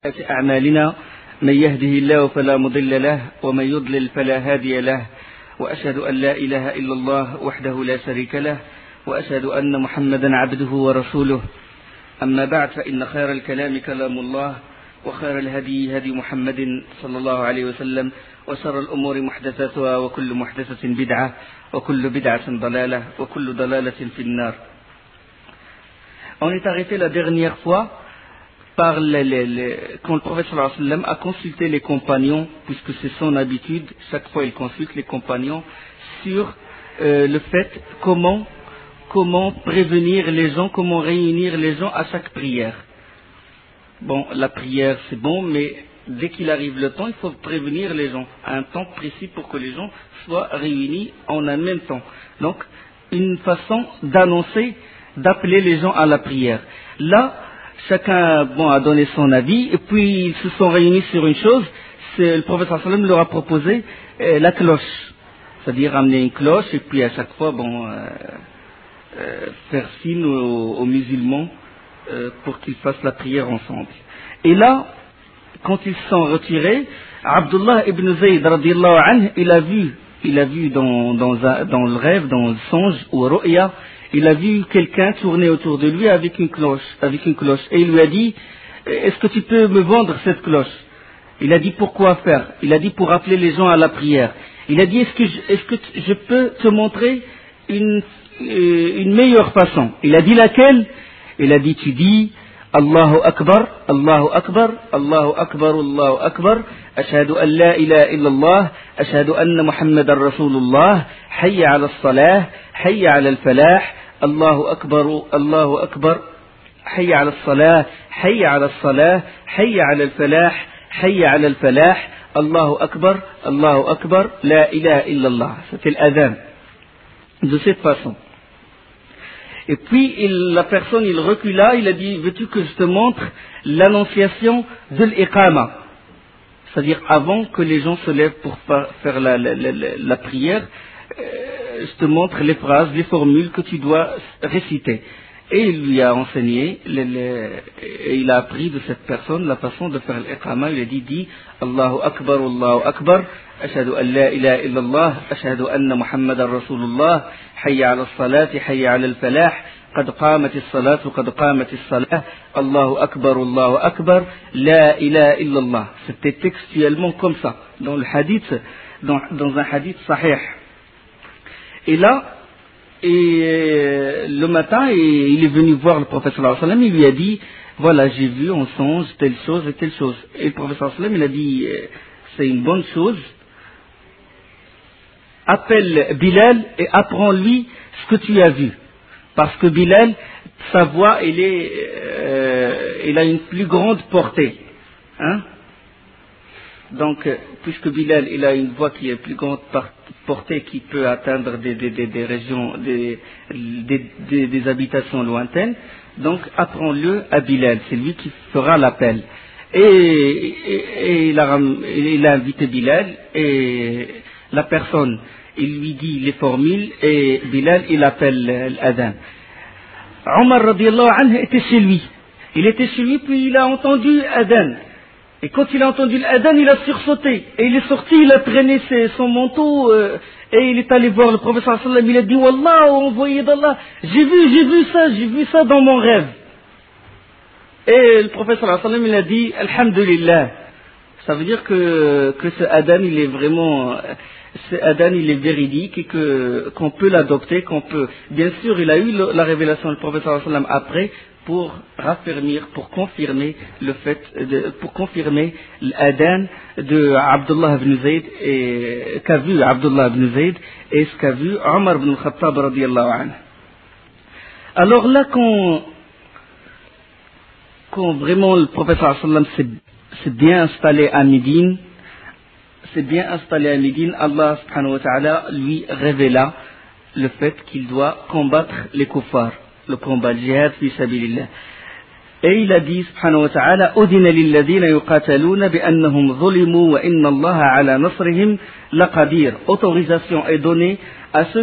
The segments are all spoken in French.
أعمالنا من يهده الله فلا مضل له ومن يضلل فلا هادي له وأشهد أن لا إله إلا الله وحده لا شريك له وأشهد أن محمدا عبده ورسوله أما بعد فإن خير الكلام كلام الله وخير الهدي هدي محمد صلى الله عليه وسلم وشر الأمور محدثاتها وكل محدثة بدعة وكل بدعة ضلالة وكل ضلالة في النار. On est arrêté la dernière fois par quand le prophète sallallahu alayhi wa sallam a consulté les compagnons, puisque c'est son habitude, chaque fois il consulte les compagnons sur le fait comment prévenir les gens, comment réunir les gens à chaque prière. Bon, la prière c'est bon, mais dès qu'il arrive le temps, il faut prévenir les gens à un temps précis pour que les gens soient réunis en un même temps. Donc, une façon d'annoncer, d'appeler les gens à la prière. Là, chacun a donné son avis, et puis ils se sont réunis sur une chose, le prophète sallallahu alayhi wa sallam leur a proposé la cloche, c'est-à-dire amener une cloche, et puis à chaque fois, faire signe aux musulmans pour qu'ils fassent la prière ensemble. Et là, quand ils se sont retirés, Abdullah ibn Zayd radiyallahu anhu, il a vu dans le rêve, dans le songe ou ru'ya, il a vu quelqu'un tourner autour de lui avec une cloche, et il lui a dit, est-ce que tu peux me vendre cette cloche? Il a dit, pourquoi faire? Il a dit, pour appeler les gens à la prière. Il a dit, est-ce que je peux te montrer une meilleure façon? Il a dit, laquelle? Il a dit, tu dis, Allahu Akbar, Allahu Akbar, Allahu Akbar, Allahu Akbar, ashhadu an la ilaha illallah, ashhadu anna Muhammadan Rasulullah, hayya ala as-salah, hayya ala al-falah, Allahu Akbar, hayya ala as-salah, hayya ala as-salah, hayya ala al-falah, hayya ala al-falah, Allahu Akbar, la ilaha illallah. C'était l'adhan. De cette façon. Et puis la personne, il recula, il a dit, veux-tu que je te montre l'annonciation de l'iqama, c'est-à-dire avant que les gens se lèvent pour faire la prière, je te montre les phrases, les formules que tu dois réciter. Et il lui a enseigné, et il a appris de cette personne la façon de faire l'iqama. Il a dit, dis Allahu Akbar, ashhadu an la ilaha illallah, ashhadu anna Muhammadan Rasulullah, hayya ala as-salati, hayya ala al-falah, qad qamatis salatu, qad qamatis salah, Allahu Akbar, la ilaha illallah. C'était textuellement comme ça, dans le hadith, dans un hadith sahih. Et là, le matin, il est venu voir le prophète sallallahu alayhi wa sallam, il lui a dit, voilà, j'ai vu en songe telle chose et telle chose. Et le prophète sallallahu alayhi wa sallam, il a dit, c'est une bonne chose, appelle Bilal et apprends-lui ce que tu as vu. Parce que Bilal, sa voix, il a une plus grande portée. Hein? Donc, puisque Bilal, il a une voix qui est plus grande portée, qui peut atteindre des régions, des habitations lointaines, donc apprends-le à Bilal, c'est lui qui fera l'appel. Et il a invité Bilal, et la personne, il lui dit les formules, et Bilal, il appelle l'adhan. Omar radiyallahu anhu était chez lui. Il était chez lui, puis il a entendu l'adhan. Et quand il a entendu l'adhan, il a sursauté. Et il est sorti, il a traîné son manteau, et il est allé voir le prophète sallallahu alayhi wa sallam. Il a dit, Wallah, envoyé d'Allah, j'ai vu ça dans mon rêve. Et le prophète sallallahu alayhi wa sallam, il a dit, Alhamdulillah. Ça veut dire que ce adhan, il est vraiment, ce adhan, il est véridique, et qu'on peut l'adopter, bien sûr, il a eu la révélation du prophète sallallahu alayhi wa sallam après, pour raffermir, pour confirmer l'adhan de Abdullah ibn Zayd, et qu'a vu Abdullah ibn Zayd, et ce qu'a vu Omar ibn al-Khattab radiyallahu anhu. Alors là, quand vraiment le prophète sallallahu alayhi wa sallam s'est bien installé à Médine, Allah subhanahu wa ta'ala lui révéla le fait qu'il doit combattre les kuffars, le combat jihad fi sabilillah. Et il a dit subhanahu wa ta'ala, udina lilladhina yuqataluna bi annahum zulimu wa inna Allah ala nasrihim laqadir. Autorisation est donnée à ceux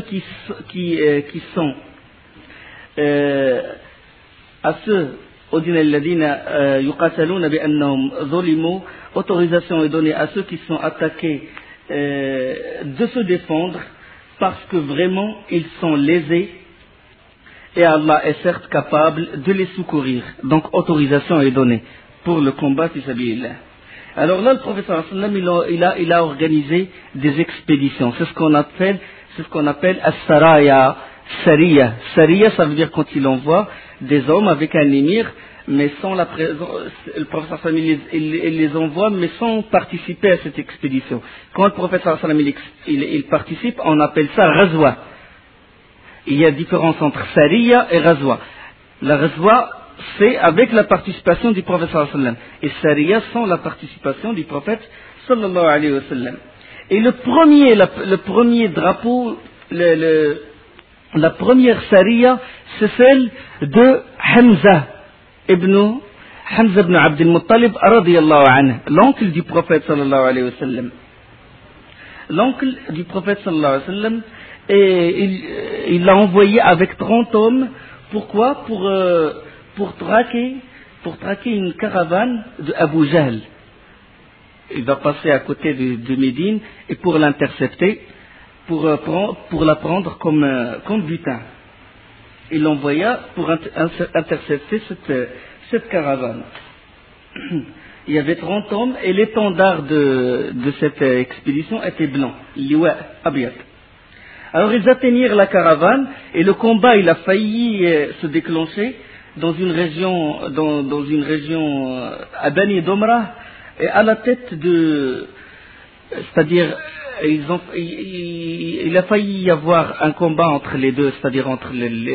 autorisation est donnée à ceux qui sont attaqués de se défendre parce que vraiment ils sont lésés et Allah est certes capable de les secourir. Donc autorisation est donnée pour le combat fi sabilillah. Alors là, le prophète il a organisé des expéditions. C'est ce qu'on appelle as-saraya, sariya. Sariya, ça veut dire quand il envoie des hommes avec un émir, mais sans la présence, le prophète il les envoie, mais sans participer à cette expédition. Quand le prophète il participe, on appelle ça ghazwa. Il y a différence entre sariya et ghazwa. La ghazwa, c'est avec la participation du prophète sallallahu alayhi wa sallam. Et sariya sans la participation du prophète sallallahu alayhi wa sallam. Et le premier drapeau, la première sariya, c'est celle de Hamza ibn Abd al-Muttalib radiyallahu anhu, l'oncle du prophète sallallahu alayhi wa sallam. L'oncle du prophète sallallahu alayhi wa sallam, et il l'a envoyé avec 30 hommes. Pourquoi? Pour traquer une caravane de Abu Jahl. Il va passer à côté de Médine et pour l'intercepter, pour la prendre comme butin. Il l'envoya pour intercepter cette caravane. Il y avait 30 hommes et l'étendard de cette expédition était blanc, liwa abiyat. Alors ils atteignirent la caravane et le combat il a failli se déclencher dans une région à Bani Domra, et à la tête c'est-à-dire il a failli y avoir un combat entre les deux, c'est-à-dire entre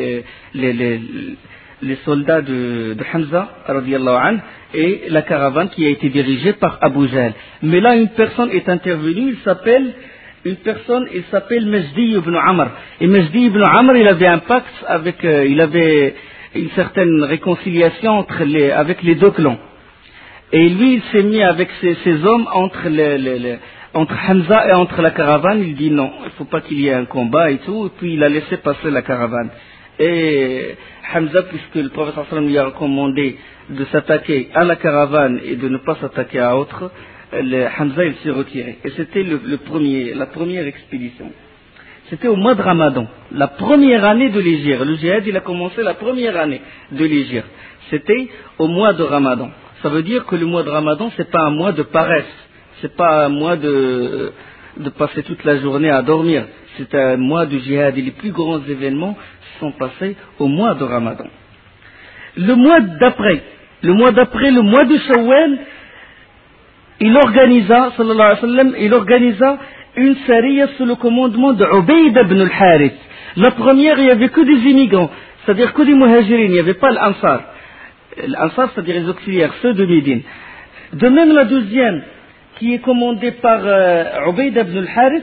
les soldats de Hamza radiyallahu anhu et la caravane qui a été dirigée par Abu Jahl. Mais là une personne est intervenue, il s'appelle Majdi ibn Amr. Et Majdi ibn Amr, il avait un pacte il avait une certaine réconciliation avec les deux clans. Et lui, il s'est mis avec ses hommes entre Hamza et entre la caravane. Il dit non, il ne faut pas qu'il y ait un combat et tout. Et puis il a laissé passer la caravane. Et Hamza, puisque le prophète sallallahu alayhi wa sallam lui a recommandé de s'attaquer à la caravane et de ne pas s'attaquer à autre, Hamza il s'est retiré. Et c'était la première expédition. C'était au mois de Ramadan, la première année de l'hégire. Le djihad il a commencé la première année de l'hégire. C'était au mois de Ramadan. Ça veut dire que le mois de Ramadan c'est pas un mois de paresse, c'est pas un mois de passer toute la journée à dormir. C'est un mois de djihad et les plus grands événements sont passés au mois de Ramadan. Le mois d'après, le mois de Shawwal, il organisa, sallallahu alayhi wa sallam, une sariya sous le commandement de Ubayd ibn al-Harith. La première, il n'y avait que des immigrants, c'est-à-dire que des muhajirin, il n'y avait pas l'Ansar. L'Ansar, c'est-à-dire les auxiliaires, ceux de Médine. De même, la deuxième, qui est commandée par Ubayd ibn al-Harith,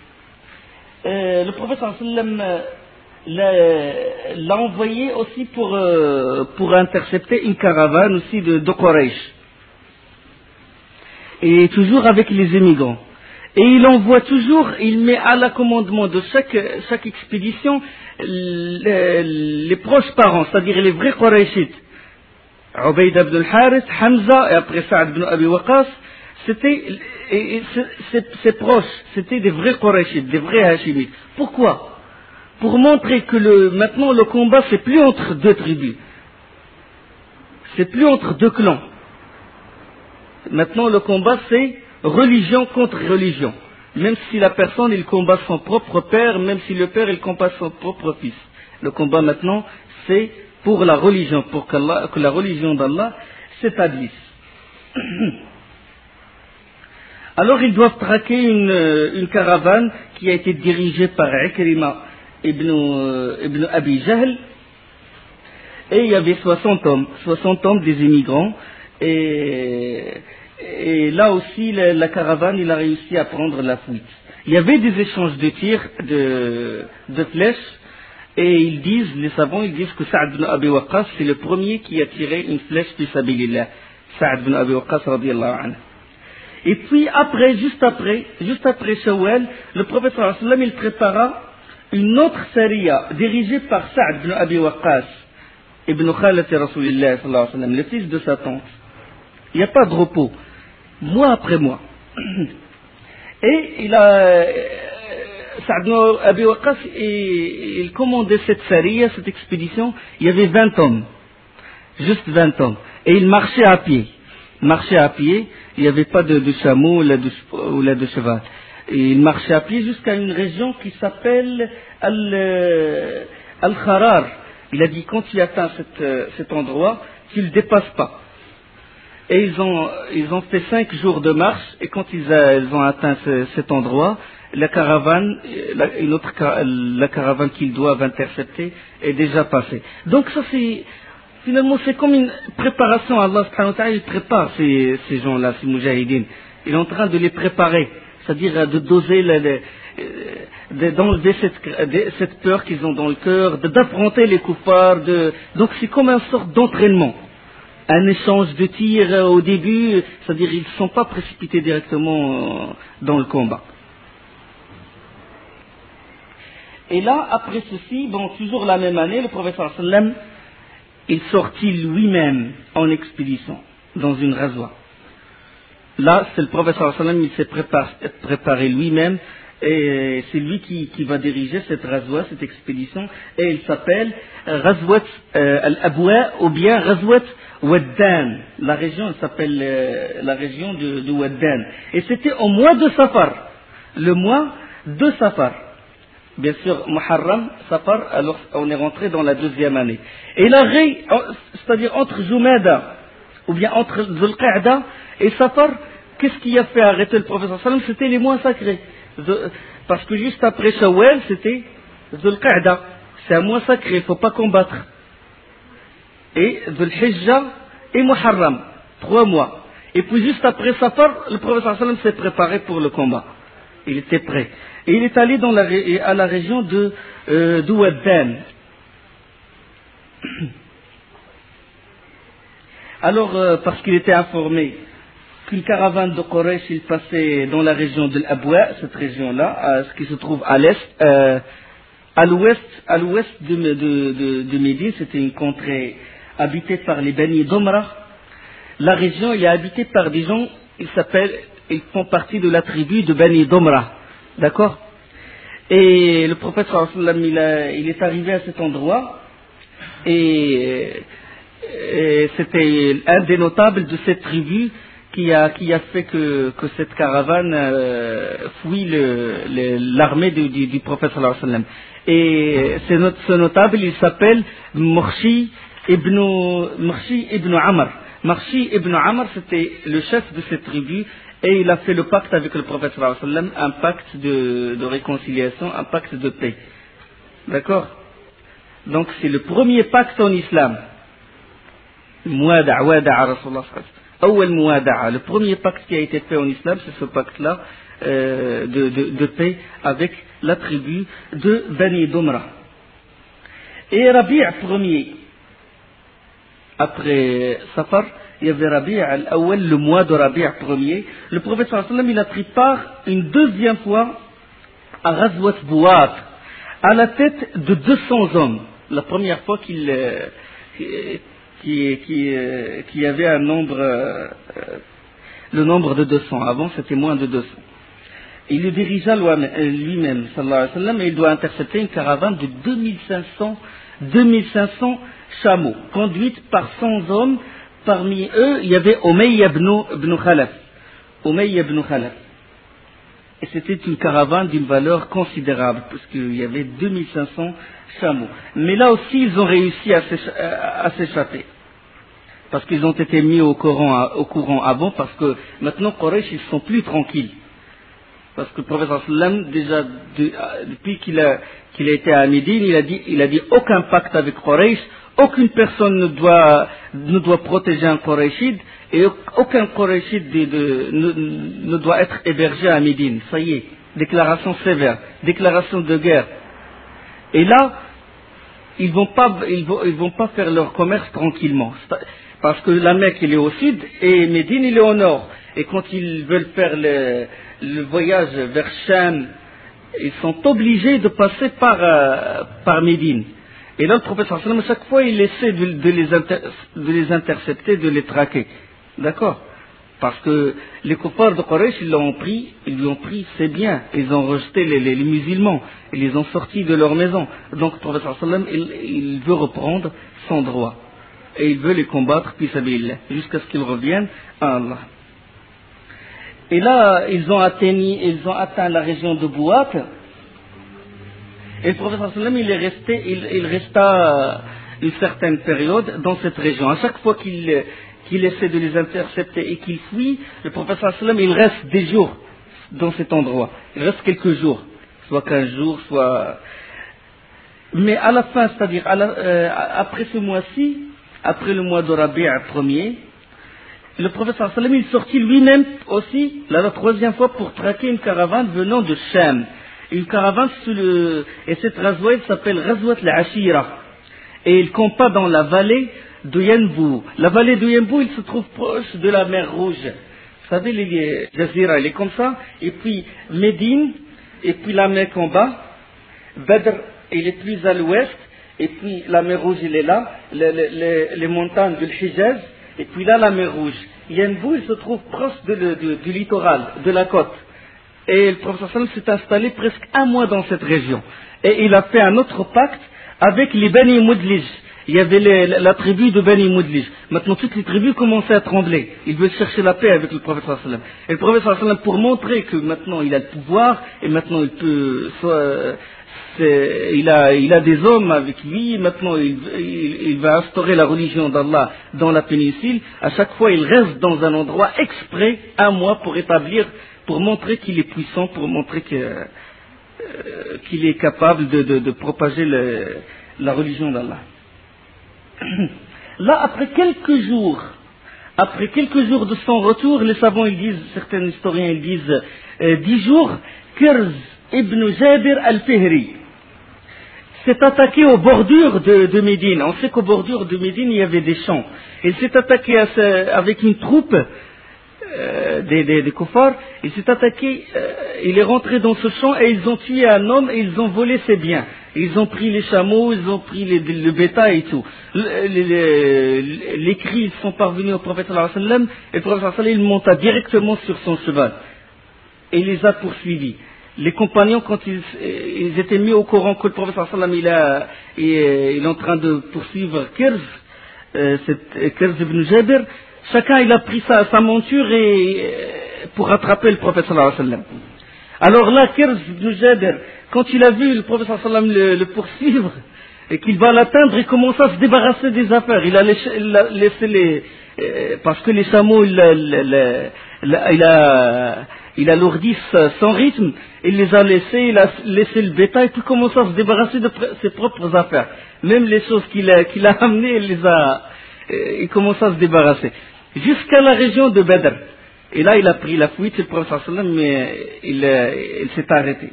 le prophète sallallahu alayhi wa sallam l'a envoyé aussi pour intercepter une caravane aussi de Quraysh. Et toujours avec les émigrants. Et il envoie toujours, il met à l'accommodement de chaque expédition les proches parents, c'est-à-dire les vrais Qurayshites. Ubayd ibn al-Harith, Hamza et après Sa'd ibn Abi Waqqas, ces proches, c'était des vrais Qurayshites, des vrais Hashimites. Pourquoi? Pour montrer que maintenant le combat c'est plus entre deux tribus, c'est plus entre deux clans. Maintenant le combat c'est religion contre religion. Même si la personne il combat son propre père, même si le père il combat son propre fils. Le combat maintenant c'est pour la religion, pour que la religion d'Allah s'établisse. Alors ils doivent traquer une caravane qui a été dirigée par Ikrima ibn Abi Jahl, et il y avait 60 hommes des immigrants, et là aussi la caravane il a réussi à prendre la fuite. Il y avait des échanges de tirs de flèches, et les savants disent que Sa'd ibn Abi Waqqas c'est le premier qui a tiré une flèche fi sabilillah, Sa'd ibn Abi Waqqas radiyallahu anhu. Et puis juste après Shawwal, le prophète sallallahu alayhi wa sallam il prépara une autre sariya dirigée par Sa'd ibn Abi Waqqas. ibn Khalati Rasulillah sallallahu alayhi wa sallam, le fils de sa tante. Il n'y a pas de repos, mois après mois. Et il a, Sa'd ibn Abi Waqqas, il commandait cette sariya, cette expédition, il y avait 20 hommes, juste 20 hommes. Et il marchait à pied. Il marchait à pied, il n'y avait pas de chameau ou de cheval. Et il marchait à pied jusqu'à une région qui s'appelle Al-Kharar. Il a dit, quand tu atteins cet endroit, tu ne le dépasses pas. Et ils ont fait 5 jours de marche, et quand ils ont atteint cet endroit, la caravane qu'ils doivent intercepter est déjà passée. Donc ça finalement c'est comme une préparation. Allah subhanahu wa ta'ala, il prépare ces gens-là, ces moujahidines. Il est en train de les préparer, c'est-à-dire de doser, d'enlever cette peur qu'ils ont dans le cœur, d'affronter les kuffars. Donc c'est comme une sorte d'entraînement. Un échange de tirs au début, c'est-à-dire ils ne sont pas précipités directement dans le combat. Et là, après ceci, toujours la même année, le prophète sallallahu alayhi wa sallam, il sortit lui-même en expédition, dans une razwa. Là, c'est le prophète sallallahu alayhi wa sallam, il s'est préparé lui-même, et c'est lui qui va diriger cette razwa, cette expédition, et il s'appelle Razwat al-Abwa, ou bien Razwat Waddan. La région, elle s'appelle la région de Waddan. Et c'était au mois de Safar, le mois de Safar. Bien sûr, Muharram, Safar, alors on est rentré dans la 2e année. Et c'est-à-dire entre Jumada, ou bien entre Dhul Qa'da et Safar, qu'est-ce qui a fait arrêter le prophète sallallahu alayhi wa sallam? C'était les mois sacrés. Parce que juste après Shawwal, c'était Dhul Qa'da. C'est un mois sacré, il ne faut pas combattre. Et Dhul Hijjah et Muharram, 3 mois. Et puis juste après Safar, le prophète sallallahu alayhi wa sallam s'est préparé pour le combat. Il était prêt. Et il est allé à la région de Waddan. Alors, parce qu'il était informé qu'une caravane de Quraysh, il passait dans la région de l'Abwa, cette région-là, ce qui se trouve à l'est, à l'ouest de Médine, c'était une contrée habitée par les Bani Domra. La région, elle est habitée par des gens, ils font partie de la tribu de Bani Domra. D'accord? Et le prophète sallallahu alayhi wa sallam, il est arrivé à cet endroit, et c'était un des notables de cette tribu qui a fait que cette caravane fuit l'armée du prophète sallallahu alayhi wa sallam. Et ce notable, il s'appelle Murshi ibn Amr. Murshi ibn Amr, c'était le chef de cette tribu, et il a fait le pacte avec le prophète sallallahu alayhi wa sallam, un pacte de réconciliation, un pacte de paix. D'accord? Donc c'est le premier pacte en islam. Wada'a Rasulullah sallallahu alayhi wa sallam. Le premier pacte qui a été fait en islam, c'est ce pacte-là de paix avec la tribu de Bani Domra. Et Rabi' premier, après Safar, il y avait Rabi' al-Awwal, le mois de Rabi' premier. Le prophète sallallahu alayhi wa sallam, il a pris part une 2e fois à Ghazwat Buwat, à la tête de 200 hommes. La première fois qu'il y avait un nombre, le nombre de 200. Avant, c'était moins de 200. Il le dirigea lui-même, sallallahu alayhi wa sallam, et il doit intercepter une caravane de 2500 chameaux, conduite par 100 hommes. Parmi eux, il y avait Umayya ibn Khalaf. Umayya ibn Khalaf. Et c'était une caravane d'une valeur considérable, puisqu'il y avait 2500 chameaux. Mais là aussi, ils ont réussi à s'échapper. Parce qu'ils ont été mis au courant avant, parce que maintenant, Quraysh, ils ne sont plus tranquilles. Parce que le prophète sallam, déjà, depuis qu'il a été à Médine, il a dit aucun pacte avec Quraysh, aucune personne ne doit protéger un Qurayshide, et aucun Qurayshide ne doit être hébergé à Médine. Ça y est, déclaration sévère, déclaration de guerre. Et là, ils vont pas faire leur commerce tranquillement. Parce que la Mecque, il est au sud, et Médine, il est au nord. Et quand ils veulent faire le voyage vers Cham, ils sont obligés de passer par Médine. Et là, le prophète sallallahu alayhi wa sallam, à chaque fois, il essaie de les intercepter, de les traquer. D'accord? Parce que les kuffars de Quraysh, ils lui ont pris ses biens. Ils ont rejeté les musulmans. Ils les ont sortis de leur maison. Donc, le prophète sallallahu alayhi wa sallam, il veut reprendre son droit. Et il veut les combattre, puis jusqu'à ce qu'ils reviennent à Allah. Et là, ils ont atteint la région de Bouat. Et le prophète sallallahu alayhi wa sallam, il resta une certaine période dans cette région. À chaque fois qu'il essaie de les intercepter et qu'il fuit, le prophète sallallahu alayhi wa sallam, il reste des jours dans cet endroit. Il reste quelques jours, soit 15 jours, soit... Mais à la fin, c'est-à-dire après ce mois-ci, après le mois de Rabi' premier, le prophète sallallahu alayhi wa sallam, il sortit lui-même aussi, la troisième fois, pour traquer une caravane venant de Sham. Une caravane et cette Ghazwa s'appelle Ghazwat al-Ashira. Et il combat dans la vallée de Yanbu. La vallée de Yanbu, il se trouve proche de la mer Rouge. Vous savez, les Jazira, il est comme ça. Et puis Médine, et puis la Mecque en bas. Badr, il est plus à l'ouest. Et puis la mer Rouge, il est là. Les montagnes du Hijaz. Et puis là, la mer Rouge. Yanbu, il se trouve proche du littoral, de la côte. Et le prophète sallallahu alayhi wa sallam s'est installé presque un mois dans cette région. Et il a fait un autre pacte avec les Bani Mudlij. Il y avait la tribu de Bani Mudlij. Maintenant, toutes les tribus commençaient à trembler. Ils veulent chercher la paix avec le prophète sallallahu alayhi wa sallam. Et le prophète sallallahu alayhi wa sallam, pour montrer que maintenant il a le pouvoir, et maintenant il peut... il a des hommes avec lui, maintenant il va instaurer la religion d'Allah dans la péninsule. À chaque fois, il reste dans un endroit exprès, un mois, pour montrer qu'il est puissant, pour montrer qu'il est capable de propager la religion d'Allah. Là, après quelques jours de son retour, les savants, ils disent, certains historiens, ils disent 10 jours, Kirz ibn Jabir al-Fihri s'est attaqué aux bordures de Médine. On sait qu'aux bordures de Médine, il y avait des champs. Il s'est attaqué avec une troupe des kuffars. Il s'est attaqué, il est rentré dans ce champ et ils ont tué un homme et ils ont volé ses biens. Ils ont pris les chameaux, ils ont pris le bétail et tout. Les cris sont parvenus au prophète sallallahu alayhi wa sallam et le prophète sallallahu alayhi wa sallam, il monta directement sur son cheval et il les a poursuivis. Les compagnons, quand ils étaient mis au courant que le prophète sallallahu alayhi wa sallam il est en train de poursuivre Kirz ibn Jabir, chacun il a pris sa monture pour rattraper le prophète sallallahu alayhi wa sallam. Alors là, Kirz ibn Jabir, quand il a vu le prophète sallallahu alayhi wa sallam le poursuivre et qu'il va l'atteindre, il commence à se débarrasser des affaires. Il a laissé parce que les chameaux, il alourdit son rythme, il les a laissés, il a laissé le bétail, puis commence à se débarrasser de ses propres affaires. Même les choses qu'il a amenées, il commence à se débarrasser. Jusqu'à la région de Badr. Et là, il a pris la fuite, le prophète sallallahu alayhi wa sallam, mais il s'est arrêté.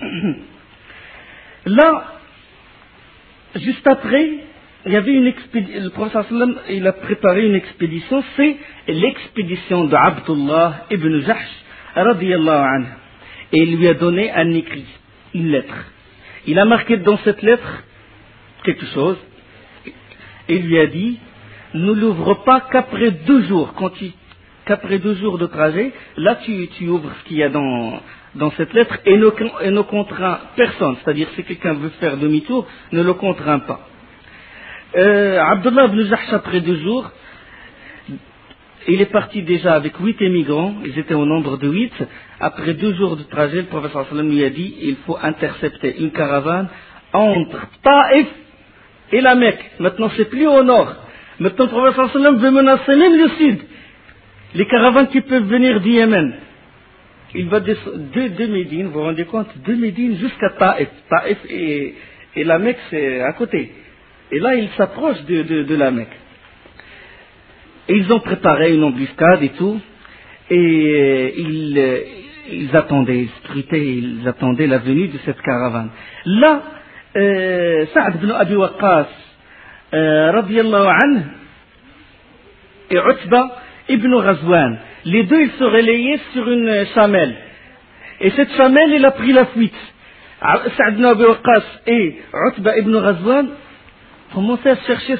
Là, juste après, il y avait le prophète sallallahu alayhi wa sallam, il a préparé une expédition, c'est l'expédition de Abdullah ibn Jahsh, radiyallahu anhu. Et il lui a donné un écrit, une lettre. Il a marqué dans cette lettre quelque chose, et il lui a dit, ne l'ouvre pas qu'après 2 jours, qu'après 2 jours de trajet, là tu ouvres ce qu'il y a dans cette lettre et ne contraint personne, c'est-à-dire si quelqu'un veut faire demi-tour, ne le contraint pas. Abdullah ibn Jahsh, après 2 jours, il est parti déjà avec 8 émigrants, ils étaient au nombre de 8. Après 2 jours de trajet, le prophète sallallahu alayhi wa sallam lui a dit, il faut intercepter une caravane entre Taïf et la Mecque. Maintenant c'est plus au nord. Maintenant le prophète sallallahu alayhi wa sallam veut menacer même le sud. Les caravanes qui peuvent venir du Yémen. Il va de Médine, vous vous rendez compte, de Médine jusqu'à Taïf. Taïf et la Mecque, c'est à côté. Et là, il s'approche de la Mecque. Et ils ont préparé une embuscade et tout. Et ils attendaient, ils scrutaient, ils attendaient la venue de cette caravane. Là, Sa'd ibn Abi Waqqas, radiyallahu anhu, et Utba ibn Ghazwan, les deux, ils se relayaient sur une chamelle. Et cette chamelle, elle a pris la fuite. Sa'd ibn Abi Waqqas et Utba ibn Ghazwan, commençaient à chercher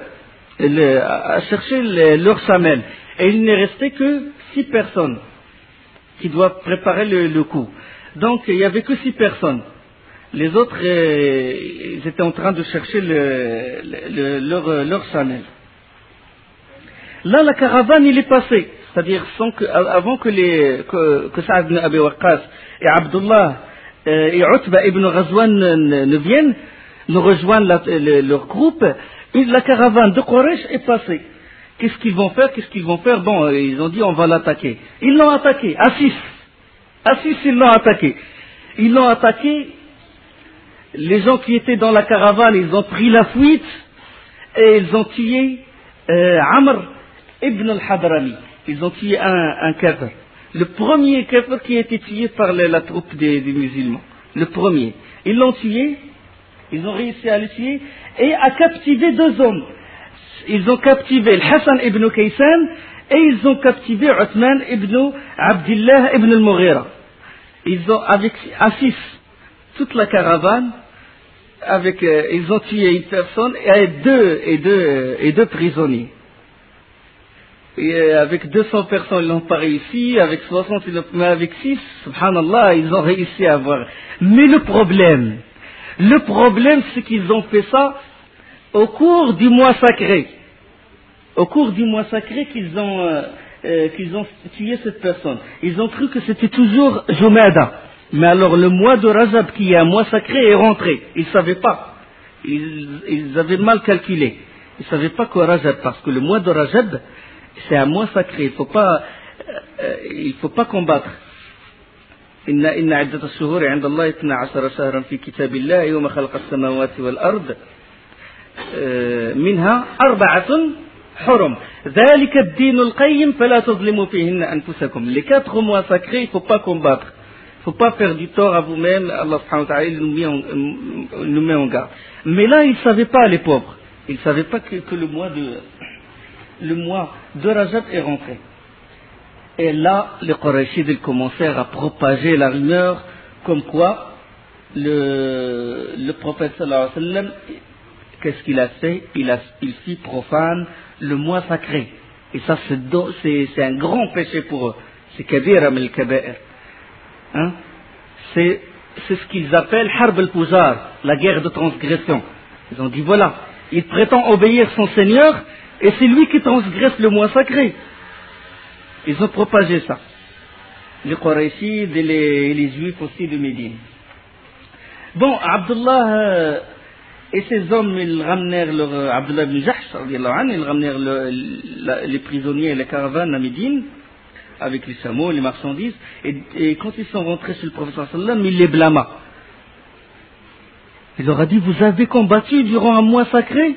leur chamelle. Et il n'est resté que 6 personnes qui doivent préparer le coup. Donc il n'y avait que 6 personnes. Les autres, ils étaient en train de chercher leur chamelle. Là, la caravane, il est passé. C'est-à-dire, avant que Sa'd ibn Abi Waqqas et Abdullah et Utba ibn Ghazwan ne viennent, ne rejoignent leur groupe, la caravane de Quraysh est passée. Qu'est-ce qu'ils vont faire? Bon, ils ont dit on va l'attaquer. Ils l'ont attaqué, à 6. À 6, ils l'ont attaqué. Ils l'ont attaqué. Les gens qui étaient dans la caravane, ils ont pris la fuite et ils ont tué Amr ibn al-Hadrami. Ils ont tué un kafir. Le premier kafir qui a été tué par la troupe des musulmans. Le premier. Ils l'ont tué, ils ont réussi à le tuer et à captiver 2 hommes. Ils ont captivé Hassan ibn Kaysan et ils ont captivé Uthman ibn Abdillah ibn al-Mughira. Ils ont, à 6, toute la caravane, ils ont tué une personne et deux prisonniers. Et avec 200 personnes, ils n'ont pas réussi, avec 60, mais avec 6, subhanallah, ils ont réussi à avoir. Mais le problème, c'est qu'ils ont fait ça au cours du mois sacré. Au cours du mois sacré qu'ils ont tué cette personne. Ils ont cru que c'était toujours Jumada. Mais alors le mois de Rajab, qui est un mois sacré, est rentré. Ils ne savaient pas. Ils avaient mal calculé. Ils ne savaient pas que Rajab, parce que le mois de Rajab, c'est un mois sacré. Il faut pas combattre. إن عدة الشهور عند الله 12 شهرا في كتاب الله يوم خلق السماوات والأرض منها 4 حرم ذلك الدين القيم فلا تظلموا فيهن أنفسكم. Les 4 mois sacrés, il ne faut pas combattre. Il ne faut pas faire du tort à vous-même. Allah subhanahu wa ta'ala nous met en garde. Mais là, ils ne savaient pas, les pauvres. Ils ne savaient pas que le mois de Rajab est rentré. Et là, les Qurayshides commencèrent à propager la rumeur comme quoi le prophète sallallahu alayhi wa sallam, qu'est-ce qu'il a fait? Il fit profane le mois sacré. Et ça, c'est un grand péché pour eux. C'est kabira min al-kaba'ir. Hein? C'est ce qu'ils appellent Harb al-Pujar, la guerre de transgression. Ils ont dit voilà, il prétend obéir son Seigneur et c'est lui qui transgresse le mois sacré. Ils ont propagé ça. Les Qurayshides et les Juifs aussi de Médine. Bon, Abdullah et ses hommes, ils ramenèrent Abdullah ibn Jahsh, ils ramenèrent les prisonniers et les caravanes à Médine, avec les chameaux, les marchandises, et quand ils sont rentrés chez le prophète sallallahu alayhi wa sallam, il les blâma. Il leur a dit, vous avez combattu durant un mois sacré?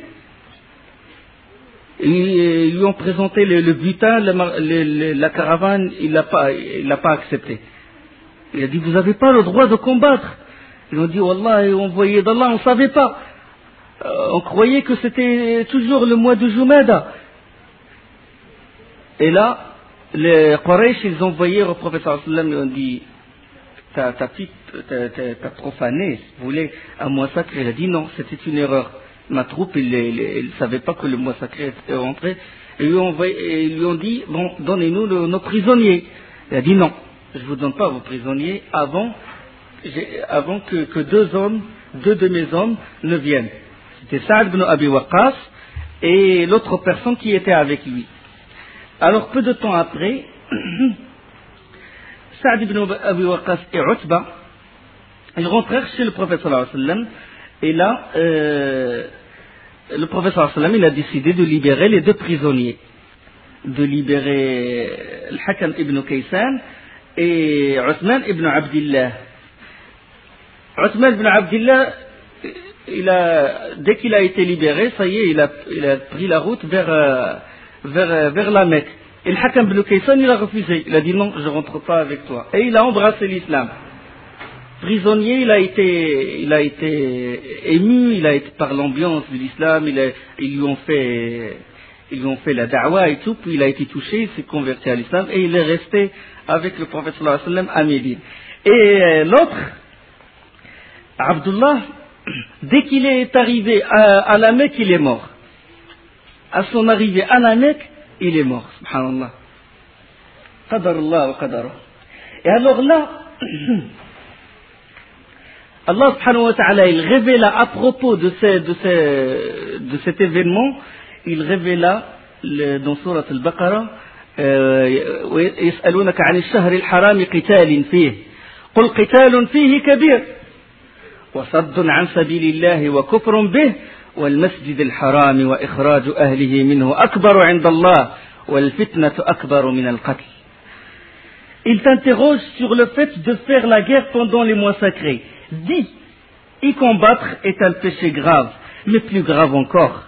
Et ils lui ont présenté le butin, la caravane, il l'a pas accepté. Il a dit, vous n'avez pas le droit de combattre. Ils ont dit, Wallah, on voyait d'Allah, on ne savait pas. On croyait que c'était toujours le mois de Jumada. Et là, les Quraysh, ils ont envoyé au prophète sallallahu alayhi wa sallam, ils ont dit, t'as profané, si vous voulez, un mois sacré. Il a dit, non, c'était une erreur. Ma troupe, ils ne savaient pas que le mois sacré était rentré. Et ils lui ont dit, bon, donnez-nous nos prisonniers. Il a dit, non, je ne vous donne pas vos prisonniers avant que 2 de mes hommes ne viennent. C'était Sa'd ibn Abi Waqqas et l'autre personne qui était avec lui. Alors, peu de temps après, Sa'd ibn Abi Waqqas et Utba, ils rentrèrent chez le prophète sallallahu alayhi wa sallam. Et là, le prophète sallallahu alayhi wa sallam, il a décidé de libérer les 2 prisonniers. De libérer Al-Hakam ibn Kaysan et Uthman ibn Abdillah. Uthman ibn Abdillah, dès qu'il a été libéré, ça y est, il a pris la route vers la Mecque. Et Al-Hakam ibn Kaysan, il a refusé. Il a dit non, je ne rentre pas avec toi. Et il a embrassé l'islam. Prisonnier, il a été ému, par l'ambiance de l'islam, ils lui ont fait la da'wa et tout, puis il a été touché, il s'est converti à l'islam et il est resté avec le prophète sallallahu alayhi wa sallam à Médine. Et l'autre, Abdullah, Dès qu'il est arrivé à la Mecque, il est mort. À son arrivée à la Mecque, il est mort. Subhanallah. Qadarullah wa qadaruh. Et alors là, Allah subhanahu wa ta'ala, il révéla à propos de cet événement, il révéla dans sourate al-Baqarah, يسألونك عن الشهر الحرام قتال فيه قل قتال فيه كبير وصد عن سبيل الله وكفر به والمسجد الحرام وإخراج أهله منه أكبر عند الله والفتنة أكبر من القتل. Il t'interroge sur le fait de faire la guerre pendant les mois sacrés. Dis, y combattre est un péché grave, mais plus grave encore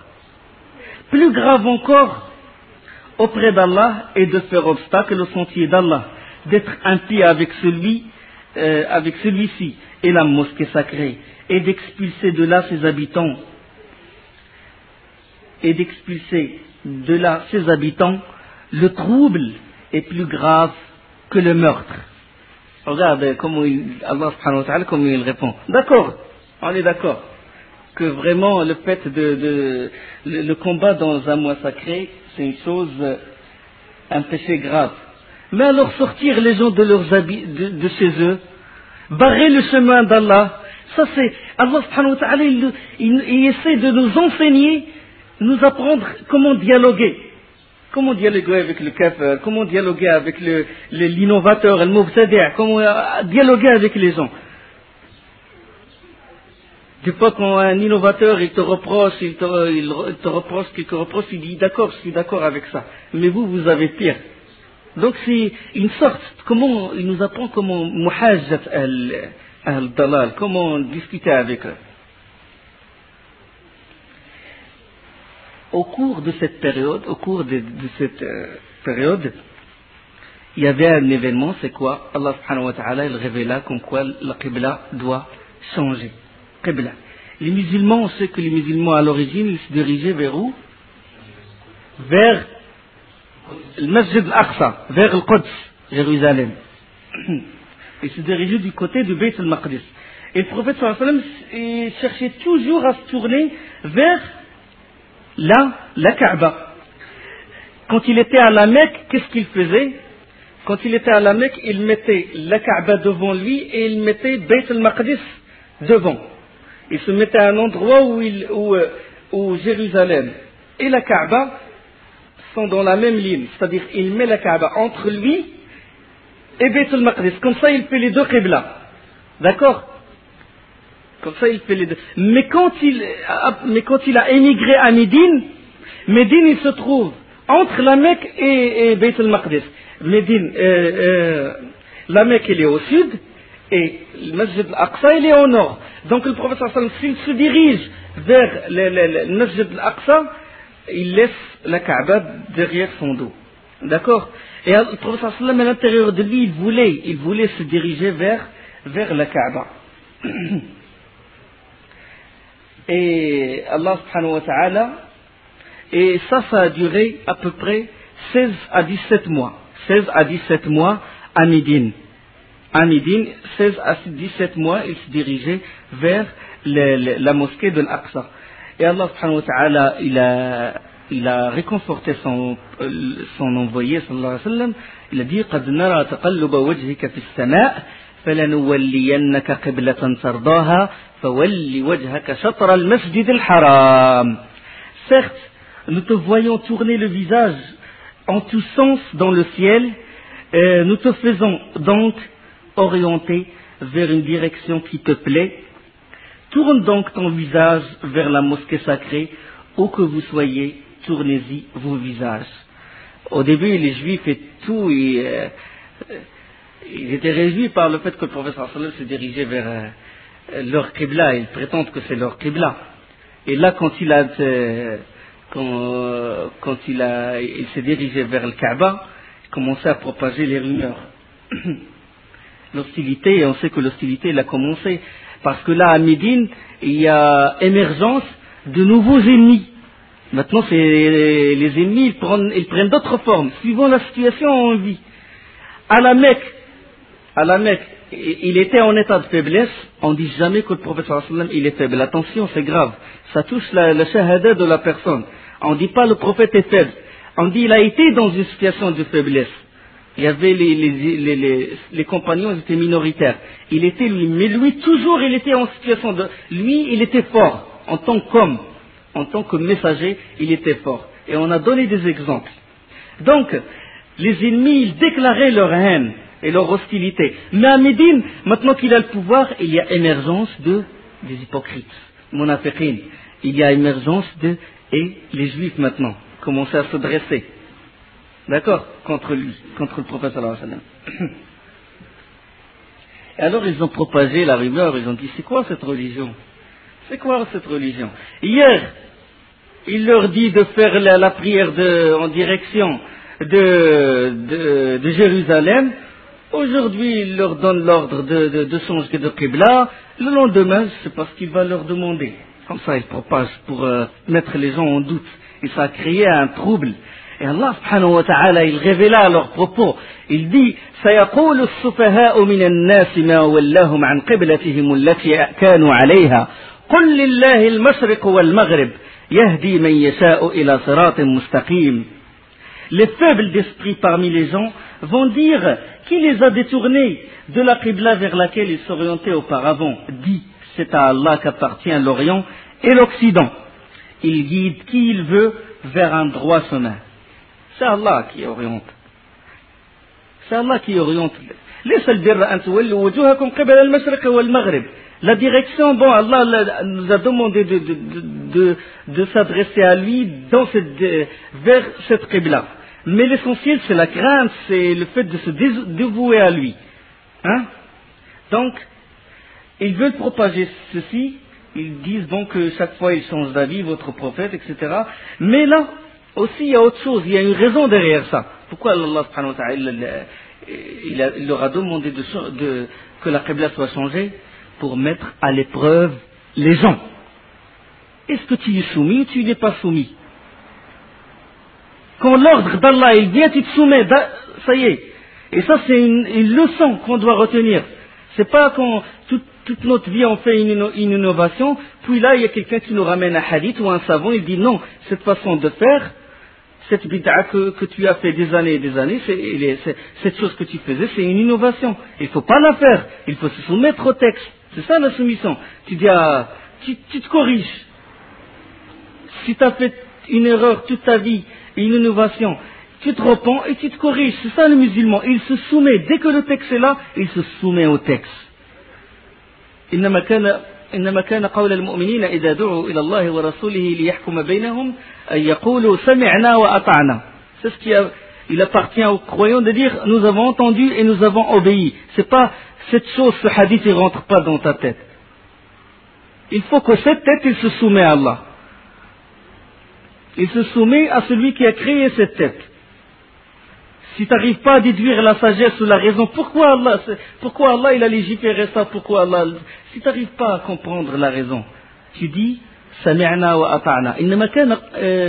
auprès d'Allah est de faire obstacle au sentier d'Allah, d'être impie avec celui-ci et la mosquée sacrée, et d'expulser de là ses habitants. Le trouble est plus grave que le meurtre. Regarde comment Allah subhanahu wa ta'ala, comment il répond. D'accord, on est d'accord que vraiment le fait le combat dans un mois sacré, c'est une chose, un péché grave. Mais alors sortir les gens de leurs habits, de chez eux, barrer le chemin d'Allah, ça c'est Allah subhanahu wa ta'ala, il essaie de nous enseigner, nous apprendre comment dialoguer. Comment dialoguer avec le kafir, comment dialoguer avec l'innovateur, le mubtadi', comment dialoguer avec les gens. Des fois quand un innovateur il te reproche, il dit d'accord, je suis d'accord avec ça. Mais vous avez pire. Donc c'est une sorte, comment il nous apprend comment muhajjat al-dalal, comment discuter avec eux. Au cours de cette période, il y avait un événement, c'est quoi? Allah subhanahu wa ta'ala, il révéla comme quoi la qibla doit changer. Qibla. Les musulmans, on sait que les musulmans à l'origine, ils se dirigeaient vers où? Vers le Masjid al-Aqsa, vers le Quds, Jérusalem. Ils se dirigeaient du côté du Bayt al-Maqdis. Et le prophète sallallahu alayhi wa sallam cherchait toujours à se tourner vers la Kaaba. Quand il était à la Mecque, qu'est-ce qu'il faisait? Quand il était à la Mecque, il mettait la Kaaba devant lui et il mettait Bayt al-Maqdis devant. Il se mettait à un endroit où Jérusalem et la Kaaba sont dans la même ligne. C'est-à-dire, il met la Kaaba entre lui et Bayt al-Maqdis. Comme ça, il fait les deux qibla. D'accord? Comme ça, il fait les deux. Mais quand il a émigré à Médine, il se trouve entre la Mecque et Bayt al-Maqdis. La Mecque, elle est au sud, et le Masjid al-Aqsa, il est au nord. Donc le prophète sallallahu alayhi wa sallam, s'il se dirige vers le Masjid al-Aqsa, il laisse la Kaaba derrière son dos. D'accord? Et le prophète sallallahu alayhi wa sallam, à l'intérieur de lui, il voulait se diriger vers la Kaaba. Et Allah subhanahu wa ta'ala, et ça a duré à peu près 16 à 17 mois. 16 à 17 mois à Médine. À Médine, 16 à 17 mois, il se dirigeait vers la mosquée de l'Aqsa. Et Allah subhanahu wa ta'ala, il a réconforté son envoyé, sallallahu alayhi wa sallam. Il a dit, قَدْ نَرَى تَقَلُّبَ وَجْهِكَ فِي السَّمَاءِ فَلَنُوَلِّيَنَّكَ قِبْلَةً تَرْضَاهَا فَوَلِّ وَجْهَكَ شَطْرَ الْمَسْجِدِ الْحَرَامِ. Certes, nous te voyons tourner le visage en tous sens dans le ciel, nous te faisons donc orienter vers une direction qui te plaît. Tourne donc ton visage vers la mosquée sacrée, où que vous soyez, tournez-y vos visages. Au début, les Juifs et tout, ils étaient réjouis par le fait que le prophète sallallahu alayhi wa sallam se dirigeait vers leur qibla. Ils prétendent que c'est leur qibla. Et là, quand il s'est dirigé vers le Kaaba, il commençait à propager les rumeurs. L'hostilité, et on sait que l'hostilité, elle a commencé. Parce que là, à Médine, il y a émergence de nouveaux ennemis. Maintenant, les ennemis, ils prennent d'autres formes, suivant la situation en vie. À la Mecque, à la Mecque, il était en état de faiblesse, on ne dit jamais que le prophète sallallahu alayhi wa sallam il est faible. Attention, c'est grave. Ça touche la shahada de la personne. On ne dit pas le prophète est faible. On dit il a été dans une situation de faiblesse. Il y avait les compagnons, ils étaient minoritaires. Il était lui, mais lui toujours il était en situation de... Lui, il était fort. En tant qu'homme, en tant que messager, il était fort. Et on a donné des exemples. Donc, les ennemis, ils déclaraient leur haine et leur hostilité. Mais à Médine, maintenant qu'il a le pouvoir, il y a émergence des hypocrites, munafiqin. Il y a émergence et les juifs maintenant commençaient à se dresser. D'accord? Contre lui, contre le prophète sallallahu alayhi wa sallam. Et alors ils ont propagé la rumeur, ils ont dit, c'est quoi cette religion? C'est quoi cette religion? Hier, il leur dit de faire la prière en direction de Jérusalem. Aujourd'hui, il leur donne l'ordre de changer de qibla. Le lendemain, je ne sais pas ce qu'il va leur demander. Comme ça, il propage pour mettre les gens en doute. Et ça a créé un trouble. Et Allah subhanahu wa ta'ala, il révéla leurs propos. Il dit, سيقول السفهاء من الناس ما ولاهم عن قبلتهم التي كانوا عليها قل لله المشرق والمغرب يهدي من يشاء إلى صراط مستقيم. Les faibles d'esprit parmi les gens vont dire qui les a détournés de la qibla vers laquelle ils s'orientaient auparavant. Dit, c'est à Allah qu'appartient l'Orient et l'Occident. Il guide qui il veut vers un droit chemin. C'est Allah qui oriente. C'est Allah qui oriente. ليس البر أن تولوا وجوهكم قبل المشرق والمغرب. La direction, bon, Allah nous a demandé de s'adresser à lui vers cette qibla. Mais l'essentiel, c'est la crainte, c'est le fait de se dévouer à lui. Hein? Donc, ils veulent propager ceci. Ils disent donc que chaque fois ils changent d'avis, votre prophète, etc. Mais là, aussi, il y a autre chose, il y a une raison derrière ça. Pourquoi Allah subhanahu wa ta'ala il leur a demandé que la qibla soit changée? Pour mettre à l'épreuve les gens. Est-ce que tu es soumis ou tu n'es pas soumis? Quand l'ordre d'Allah il vient, tu te soumets, ça y est. Et ça c'est une leçon qu'on doit retenir. C'est pas quand toute notre vie on fait une innovation, puis là il y a quelqu'un qui nous ramène un hadith ou un savant, il dit non, cette façon de faire, cette bid'a que tu as fait des années et des années, cette chose que tu faisais, c'est une innovation. Il ne faut pas la faire, il faut se soumettre au texte. C'est ça la soumission. Tu dis, tu te corriges. Si tu as fait une erreur toute ta vie, une innovation, tu te repens et tu te corriges. C'est ça le musulman. Il se soumet. Dès que le texte est là, il se soumet au texte. إنما كان قول المؤمنين إذا دعوا إلى الله ورسوله ليحكم بينهم أن يقولوا سمعنا وأطعنا. C'est ce il appartient aux croyants de dire nous avons entendu et nous avons obéi. C'est pas cette chose, ce hadith, il rentre pas dans ta tête. Il faut que cette tête, il se soumet à Allah. Il se soumet à celui qui a créé cette tête. Si tu n'arrives pas à déduire la sagesse ou la raison, pourquoi Allah il a légiféré ça, pourquoi Allah... Si tu n'arrives pas à comprendre la raison, tu dis سمعنا وأطعنا إنما كان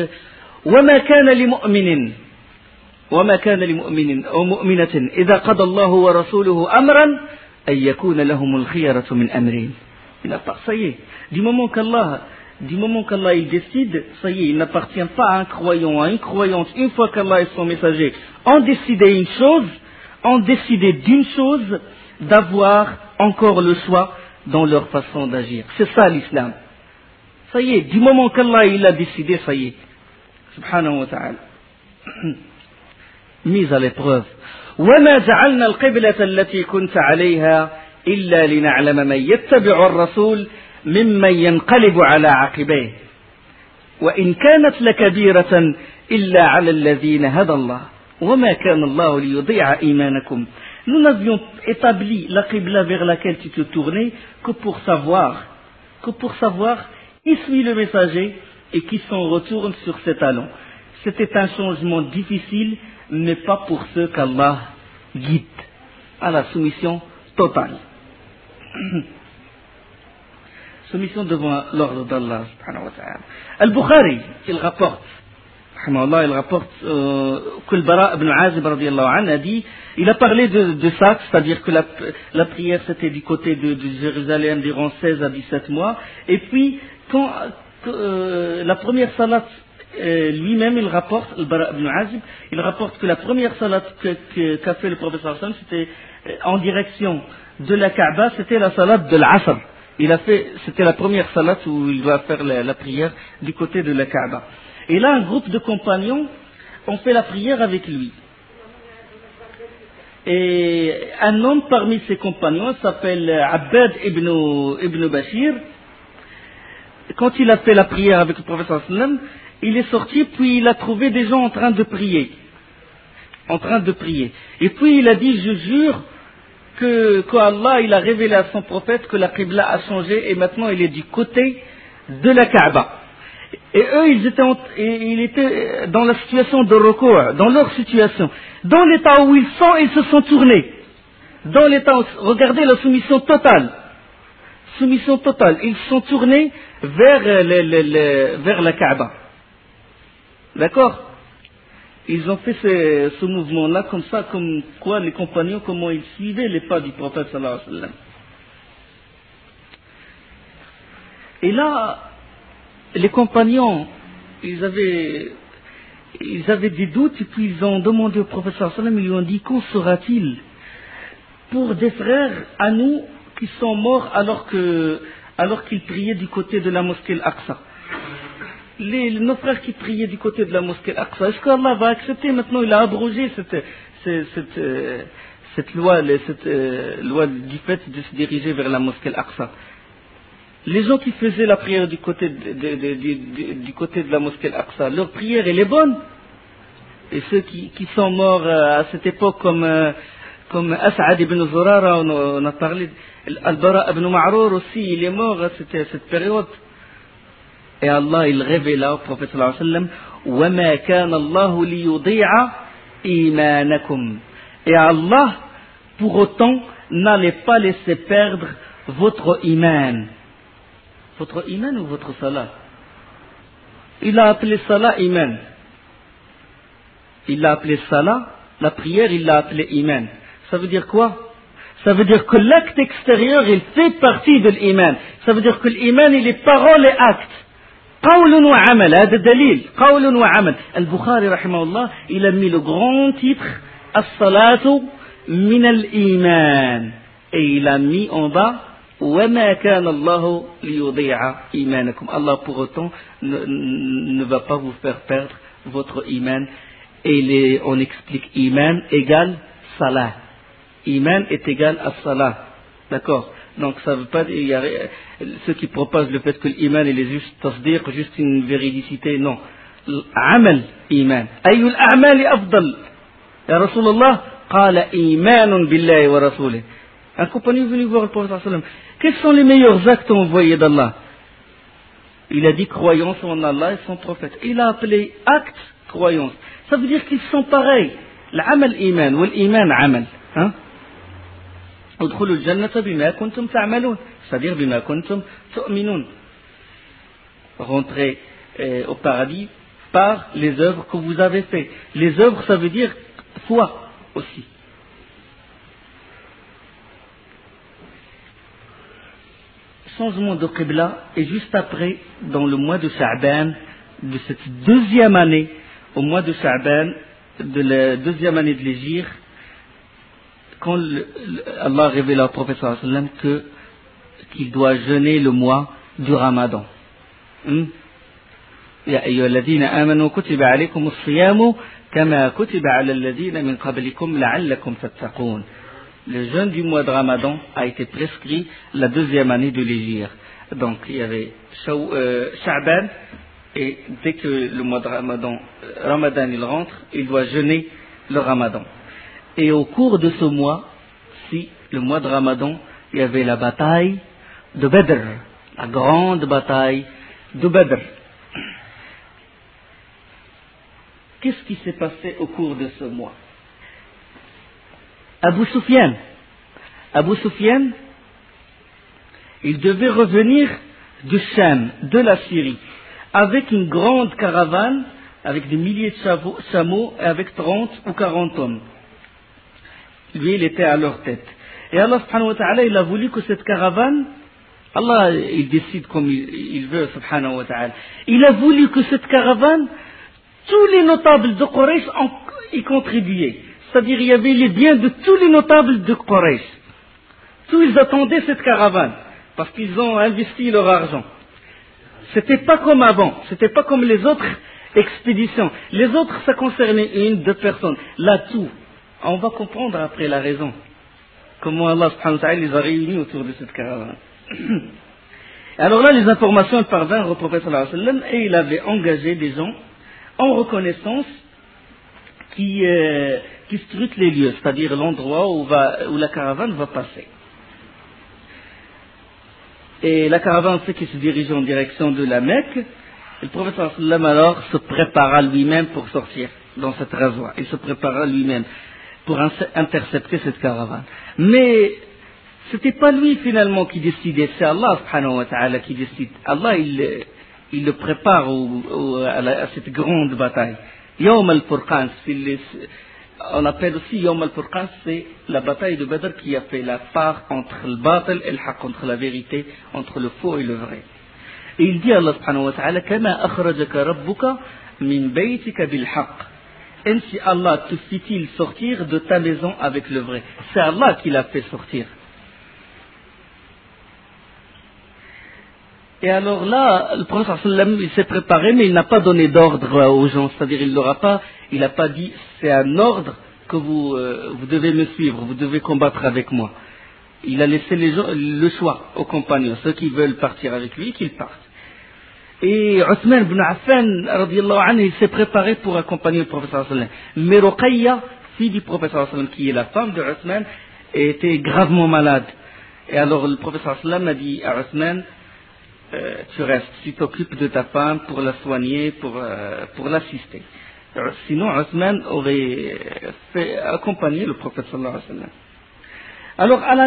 وما كان لمؤمن أو مؤمنة إذا قضى الله ورسوله أمرا أن يكون لهم الخيرة من أمرهم. Ça y est, du moment qu'Allah il décide, ça y est, il n'appartient pas à un croyant, à une croyante, une fois qu'Allah et son messager ont décidé d'une chose, d'avoir encore le choix dans leur façon d'agir. C'est ça l'islam. Ça y est, du moment qu'Allah il a décidé, ça y est. Subhanahu wa ta'ala. Mise à l'épreuve. وَمَا جَعَلْنَا الْقِبْلَةَ الَّتِي كُنْتَ عَلَيْهَا إِلَّا لِنَعْلَمَ مَنْ يَتَّبِعُ الرَّسُولَ ممن ينقلب على عقبيه وإن كانت لكبيرة إلا على الذين هدى الله وما كان الله ليضيع إيمانكم. Nous n'avions établi la qibla vers laquelle tu te tournais que pour savoir qui suit le messager et qui s'en retourne sur ses talons. C'était un changement difficile, mais pas pour ceux qu'Allah guide à la soumission totale. Soumission devant l'ordre d'Allah subhanahu wa ta'ala. Al-Bukhari, il rapporte rahimahullah, il rapporte que le Bara ibn Azib radiyallahu anhu a dit, il a parlé de ça, c'est-à-dire que la prière c'était du côté de Jérusalem durant 16 à 17 mois, et puis quand la première salat, lui-même il rapporte, le Bara ibn Azib, il rapporte que la première salat qu'a fait le prophète sallallahu alayhi wa sallam, c'était en direction de la Kaaba, c'était la salat de l'Asr. C'était la première salat où il doit faire la prière du côté de la Kaaba. Et là, un groupe de compagnons ont fait la prière avec lui. Et un homme parmi ses compagnons s'appelle Abbad ibn Bashir. Quand il a fait la prière avec le prophète sallallahu alayhi wa sallam, il est sorti, puis il a trouvé des gens en train de prier. Et puis il a dit, je jure qu'Allah il a révélé à son prophète que la Qibla a changé et maintenant il est du côté de la Kaaba. Et eux ils étaient dans la situation de recours, dans leur situation, dans l'état où ils sont, ils se sont tournés. Dans l'état où, regardez la soumission totale, ils se sont tournés vers la Kaaba. D'accord? Ils ont fait ce mouvement-là comme ça, comme quoi les compagnons, comment ils suivaient les pas du prophète sallallahu alayhi wa sallam. Et là, les compagnons, ils avaient des doutes, et puis ils ont demandé au prophète sallallahu alayhi wa sallam, ils lui ont dit, qu'en sera-t-il pour des frères à nous qui sont morts alors qu'ils priaient du côté de la mosquée Al-Aqsa? Nos frères qui priaient du côté de la mosquée Al-Aqsa, est-ce qu'Allah va accepter? Maintenant il a abrogé cette loi du fait de se diriger vers la mosquée Al-Aqsa. Les gens qui faisaient la prière du côté de la mosquée Al-Aqsa, leur prière elle est bonne. Et ceux qui sont morts à cette époque comme As'ad ibn Zurara, on a parlé, Al-Bara ibn Ma'rur aussi, il est mort à cette période. Et Allah, il révéla au prophète sallallahu alayhi wa sallam, وَمَا كَانَ اللَّهُ لِيُضِيعَ إِيمَانَكُمْ. Et Allah, pour autant, n'allait pas laisser perdre votre iman. Votre iman ou votre salat? Il a appelé salat iman. Il l'a appelé salat, la prière, il l'a appelé iman. Ça veut dire quoi? Ça veut dire que l'acte extérieur, il fait partie de l'iman. Ça veut dire que l'iman, il est parole et acte. قول وعمل, هذا دليل. قول وعمل. البخاري رحمه الله, il a mis le grand titre الصلاة من الإيمان. Et il a mis en bas وما كان الله ليضيع إيمانكم. Allah pour autant ne va pas vous faire perdre votre iman. Et on explique iman égale salah. Iman est égal à salah. D'accord? Donc ça veut pas dire, ceux qui propagent le fait que l'iman il est juste tasdiq, juste une véridicité, non. Amal iman. Ayyul a'mali afdal? Ya Rasulallah, qala imanun billahi wa rasulih. Un compagnon est venu voir le prophète sallallahu alayhi wa sallam. Quels sont les meilleurs actes envoyés d'Allah? Il a dit croyance en Allah et son prophète. Il a appelé acte croyance. Ça veut dire qu'ils sont pareils. L'amal iman, ou l'iman amal. Hein? ادخلوا الجنة بما كنتم تعملون, c'est-à-dire بما كنتم تؤمنون. Rentrez au paradis par les œuvres que vous avez faites. Les œuvres, ça veut dire foi aussi. Changement de Qibla, et juste après, dans le mois de Sha'ban, de cette deuxième année, au mois de Sha'ban, de la deuxième année de l'Hégire, quand Allah révèle au prophète sallallahu alayhi wa sallam qu'il doit jeûner le mois du Ramadan. Ya ayyuhalladhina amanu kutiba alaykumus siyamu kama kutiba ala alladhina min qablikum la'allakum tattaqun. Le jeûne du mois de Ramadan a été prescrit la deuxième année de l'Hégire. Donc il y avait Sha'ban, et dès que le mois de Ramadan il rentre, il doit jeûner le Ramadan. Et au cours de ce mois, le mois de Ramadan, il y avait la bataille de Badr, la grande bataille de Badr. Qu'est-ce qui s'est passé au cours de ce mois? Abu Sufyan, il devait revenir du Sham, de la Syrie, avec une grande caravane, avec des milliers de chameaux et avec 30 ou 40 hommes. Lui, il était à leur tête. Et Allah subhanahu wa ta'ala, il a voulu que cette caravane, Allah, il décide comme il veut, subhanahu wa ta'ala. Il a voulu que cette caravane, tous les notables de Quraysh y contribuaient. C'est-à-dire, il y avait les biens de tous les notables de Quraysh. Tous ils attendaient cette caravane, parce qu'ils ont investi leur argent. C'était pas comme avant, c'était pas comme les autres expéditions. Les autres, ça concernait une, deux personnes. Là, tout. On va comprendre après la raison. Comment Allah subhanahu wa ta'ala les a réunis autour de cette caravane. Alors là, les informations parvinrent au prophète sallallahu alayhi wa sallam et il avait engagé des gens en reconnaissance qui scrutent les lieux, c'est-à-dire l'endroit où la caravane va passer. Et la caravane, c'est qui se dirigeait en direction de la Mecque. Et le prophète sallallahu alayhi wa sallam alors se prépara lui-même pour sortir dans cette rasoir. Il se prépara lui-même pour intercepter cette caravane. Mais c'était pas lui finalement qui décidait, c'est Allah subhanahu wa ta'ala qui décide. Allah il le prépare à cette grande bataille. Yawm al-Furqan, on appelle aussi Yawm al-Furqan, c'est la bataille de Badr qui a fait la part entre le batil et le haqq, entre la vérité, entre le faux et le vrai. Et il dit Allah subhanahu wa ta'ala, Kama akhrajaka rabbuka min baytika bil haqq. Ainsi Allah te fit-il sortir de ta maison avec le vrai. C'est Allah qui l'a fait sortir. Et alors là, le prophète sallam, il s'est préparé, mais il n'a pas donné d'ordre aux gens. C'est-à-dire, il n'a pas dit, c'est un ordre que vous devez me suivre, vous devez combattre avec moi. Il a laissé le choix aux compagnons, ceux qui veulent partir avec lui, qu'ils partent. Et Othman ibn Affan, radiyallahu anhu, il s'est préparé pour accompagner le prophète sallallahu alayhi wa sallam. Mais Ruqayya, fille du prophète sallallahu alayhi wa sallam, qui est la femme de Othman, était gravement malade. Et alors le prophète sallallahu alayhi wa sallam a dit à Othman, tu restes, tu t'occupes de ta femme pour la soigner, pour l'assister. Sinon, Othman aurait fait accompagner le prophète sallallahu alayhi wa sallam. Alors à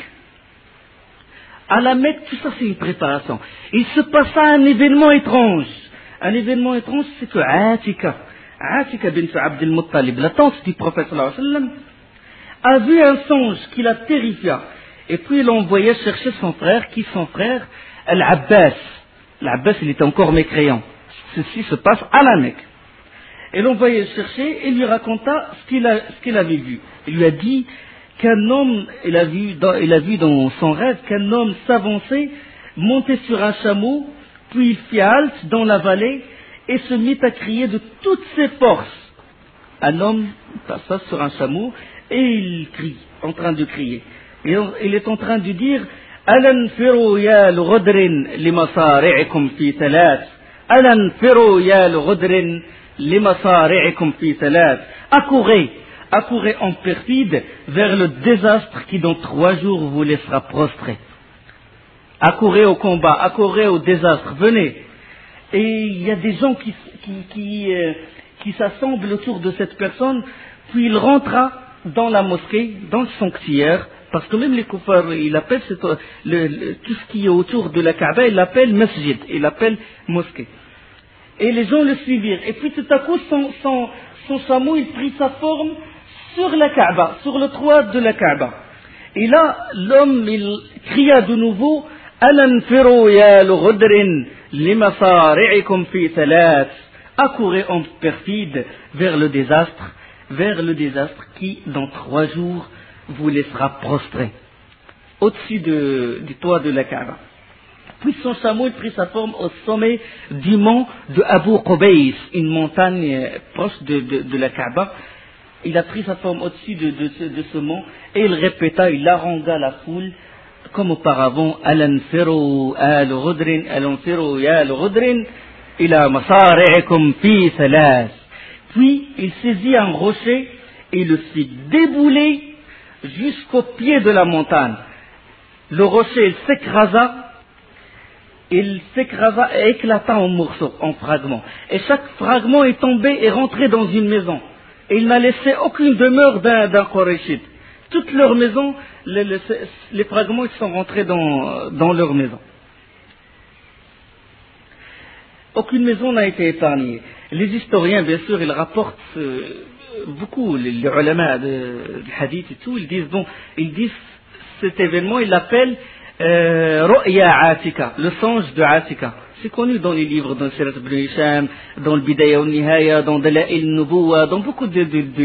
la Mecque, tout ça c'est une préparation. Il se passa un événement étrange. Un événement étrange, c'est que Atika bint Abd al-Muttalib, la tante du prophète sallallahu alayhi wa sallam, a vu un songe qui la terrifia. Et puis il envoya chercher son frère, Al-Abbas. L'Abbas, il était encore mécréant. Ceci se passe à la Mecque. Et l'envoya chercher et lui raconta ce qu'il avait vu. Il lui a dit qu'un homme, il a vu dans son rêve qu'un homme s'avançait, montait sur un chameau, puis il fit halte dans la vallée et se mit à crier de toutes ses forces. Un homme passa sur un chameau et il crie, en train de crier. Et il est en train de dire Alan firu ya l'ghudrin limasari'ikum fi thalath. Alan firu ya l'ghudrin limasari'ikum fi thalath. Accourez en perfide vers le désastre qui dans 3 jours vous laissera prostrés. Accourez au combat, accourez au désastre, venez. Et il y a des gens qui s'assemblent autour de cette personne, puis il rentra dans la mosquée, dans le sanctuaire, parce que même les koufars, ils appellent tout ce qui est autour de la Kaaba, ils l'appellent masjid, ils l'appellent mosquée. Et les gens le suivirent. Et puis tout à coup, son chameau, il prit sa forme sur la Kaaba, sur le toit de la Kaaba. Et là, l'homme, il cria de nouveau, Alan firu ya l'ghudrin limasari'ikum fi thalath. Accourez en perfide vers le désastre qui, dans 3 jours, vous laissera prostré, au-dessus du toit de la Kaaba. Puis son chameau, il prit sa forme au sommet du mont de Abu Qubays, une montagne proche de la Kaaba. Il a pris sa forme au-dessus de ce mont et il répéta, il harangua la foule comme auparavant, Alan firu ya al-ghudrin ila masari'ikum fi thalath. Puis il saisit un rocher et le fit débouler jusqu'au pied de la montagne. Le rocher il s'écrasa et éclata en morceaux, en fragments. Et chaque fragment est tombé et rentré dans une maison. Et il n'a laissé aucune demeure d'un Qurayshite. Toutes leurs maisons, les fragments ils sont rentrés dans leur maison. Aucune maison n'a été épargnée. Les historiens, bien sûr, ils rapportent beaucoup, les ulama de hadith et tout, ils disent cet événement, ils l'appellent Ru'ya Atika, le songe de Atika. C'est connu dans les livres, dans Sirat ibn Hisham, dans le Bidaya al Nihaya, dans Dala'il Nubuwa, dans beaucoup de